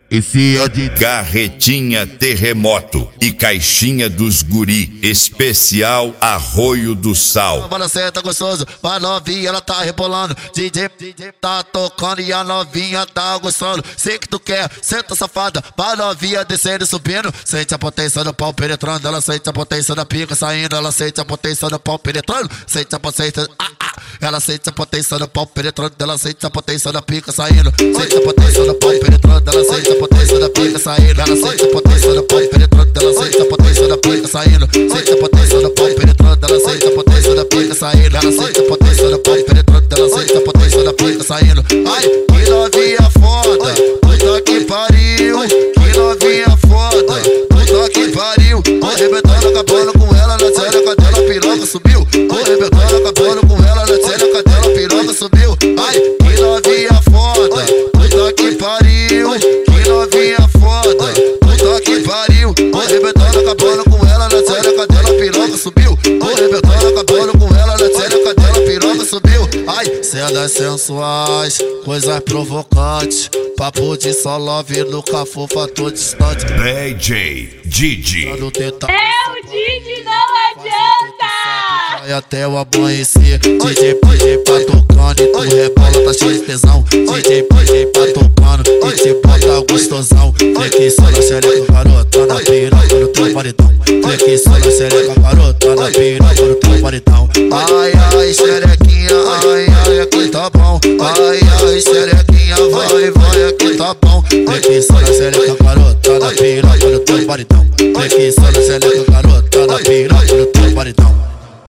Esse é de Carretinha Terremoto e Caixinha dos Guri, especial Arroio do Sal. Bora senta gostoso, vai novinha, ela tá rebolando. DJ tá tocando e a novinha tá gostando. Sei que tu quer, senta safada, vai novinha descendo e subindo. Sente a potência do pau penetrando, ela sente a potência da pica saindo. Ela sente a potência do pau penetrando, sente a potência, ela sente a potência do pau penetrando, ela sente a potência da pica saindo. Sente a potência do pau penetrando, ela sente a potência da pica saindo. Ela sente a potência do pau penetrando, ela sente a potência da pica saindo. Sente a potência do pau penetrando, ela sente a potência da pica saindo. Ela sente a potência do pau penetrando, ela sente a potência da pica saindo. Ai, que novinha foda, puta que pariu. Que novinha foda, puta que pariu. Tô arrebentando, acabando com ela, na série a cadela piroca subiu. Tô arrebentando, acabando com ela, na série a cadela piroca subiu. Ai, que novinha foda, puta que pariu. Que novinha foda, puta que pariu. Tô arrebentando, acabando com ela, na série a cadela piroca subiu. Tô arrebentando, acabando com ela, na série a cadela piroca subiu. Ai, cenas sensuais, coisas provocantes. Papo de só love, nunca fofa, tô distante. DJ Didi. É o Didi, não adianta! Vai até o amanhecer. DJ tá tocando e tu rebola, tá cheio de tesão.